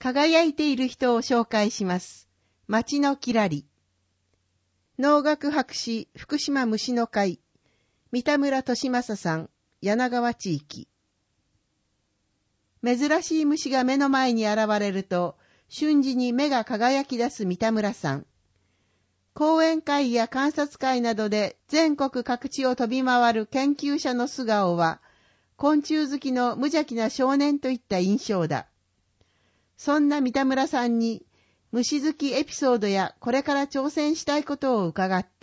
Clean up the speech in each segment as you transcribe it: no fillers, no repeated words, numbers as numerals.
輝いている人を紹介します。町のきらり。農学博士福島虫の会、三田村利正さん、柳川地域。珍しい虫が目の前に現れると、瞬時に目が輝き出す三田村さん。講演会や観察会などで全国各地を飛び回る研究者の素顔は、昆虫好きの無邪気な少年といった印象だ。そんな三田村さんに、虫好きエピソードやこれから挑戦したいことを伺った。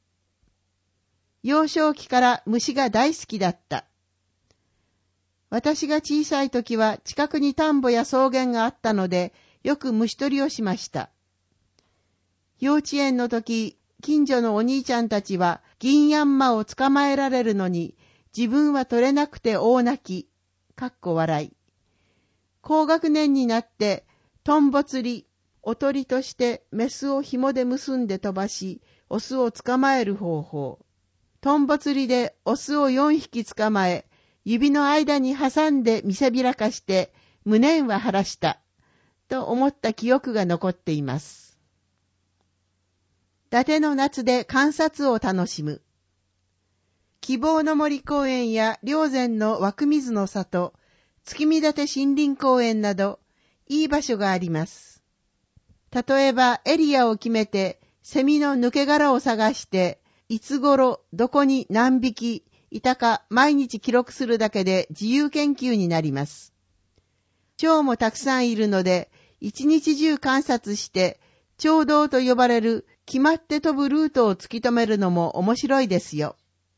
幼少期から虫が大好きだった。私が小さい時は近くに田んぼや草原があったので、よく虫取りをしました。幼稚園の時、近所のお兄ちゃんたちは銀ヤンマを捕まえられるのに、自分は取れなくて大泣き、笑い。高学年になって、トンボ釣り、おとりとしてメスを紐で結んで飛ばし、オスを捕まえる方法。トンボ釣りでオスを4匹捕まえ、指の間に挟んで見せびらかして、無念は晴らした、と思った記憶が残っています。伊達の夏で観察を楽しむ。希望の森公園や霊山の湧水の里、月見立森林公園など、いい場所があります。例えばエリアを決めて、セミの抜け殻を探して、いつ頃、どこに何匹いたか毎日記録するだけで自由研究になります。蝶もたくさんいるので、一日中観察して、蝶道と呼ばれる決まって飛ぶルートを突き止めるのも面白いですよ。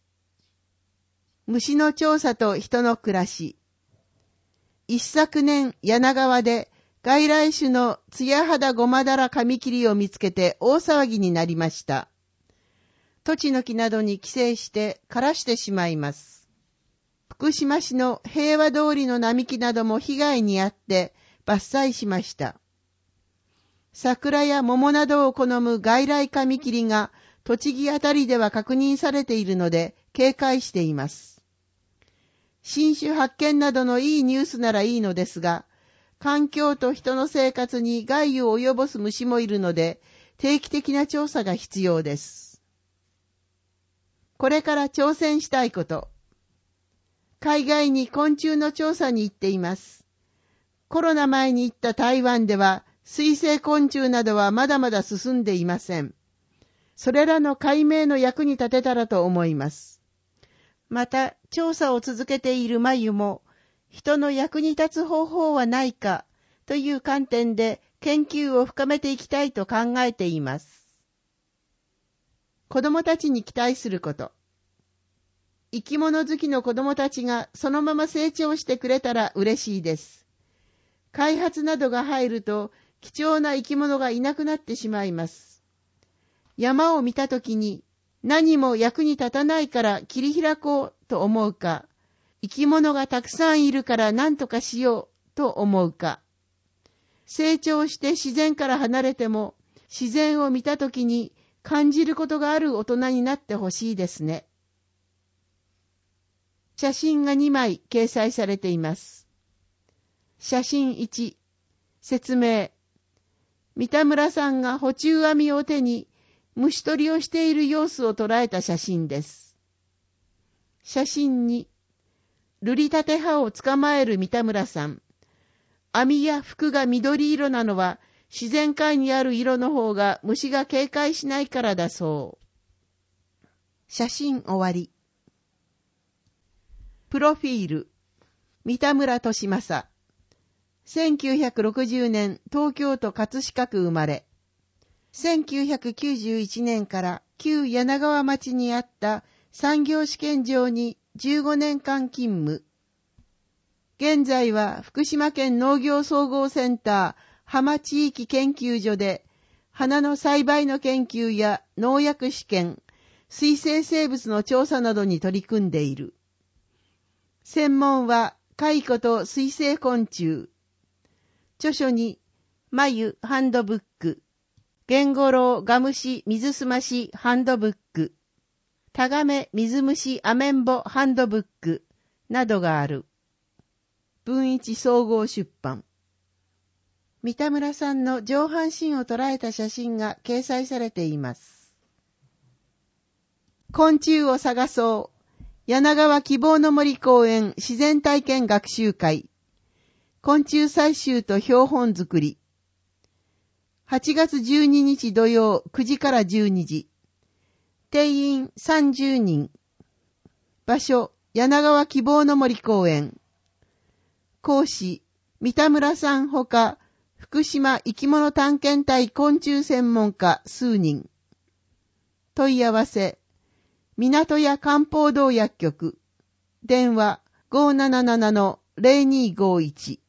虫の調査と人の暮らし。一昨年、柳川で外来種のツヤハダゴマダラカミキリを見つけて大騒ぎになりました。トチノキなどに寄生して枯らしてしまいます。福島市の平和通りの並木なども被害に遭って伐採しました。桜や桃などを好む外来カミキリが栃木あたりでは確認されているので警戒しています。新種発見などのいいニュースならいいのですが、環境と人の生活に害を及ぼす虫もいるので、定期的な調査が必要です。これから挑戦したいこと。海外に昆虫の調査に行っています。コロナ前に行った台湾では、水生昆虫などはまだまだ進んでいません。それらの解明の役に立てたらと思います。また、調査を続けている眉も、人の役に立つ方法はないかという観点で研究を深めていきたいと考えています。子供たちに期待すること。生き物好きの子供たちがそのまま成長してくれたら嬉しいです。開発などが入ると貴重な生き物がいなくなってしまいます。山を見たときに、何も役に立たないから切り開こうと思うか、生き物がたくさんいるから何とかしようと思うか、成長して自然から離れても自然を見たときに感じることがある大人になってほしいですね。写真が2枚掲載されています。写真1、説明。三田村さんが捕虫網を手に虫取りをしている様子を捉えた写真です。写真2、ルリタテハを捕まえる三田村さん。網や服が緑色なのは自然界にある色の方が虫が警戒しないからだそう。写真終わり。プロフィール。三田村利正。1960年東京都葛飾区生まれ。1991年から旧柳川町にあった産業試験場に15年間勤務。現在は福島県農業総合センター浜地域研究所で花の栽培の研究や農薬試験、水生生物の調査などに取り組んでいる。専門は蚕と水生昆虫。著書に眉ハンドブック、ゲゴロウガムシ水すましハンドブック、タガメ水虫アメンボハンドブックなどがある。文一総合出版。 三田村さんの上半身を捉えた写真が掲載されています。昆虫を探そう。柳川希望の森公園自然体験学習会。昆虫採集と標本作り。8月12日土曜9時から12時。定員30人。場所、柳川希望の森公園。講師、三田村さんほか、福島生き物探検隊昆虫専門家数人。問い合わせ、港屋漢方堂薬局。電話 577-0251。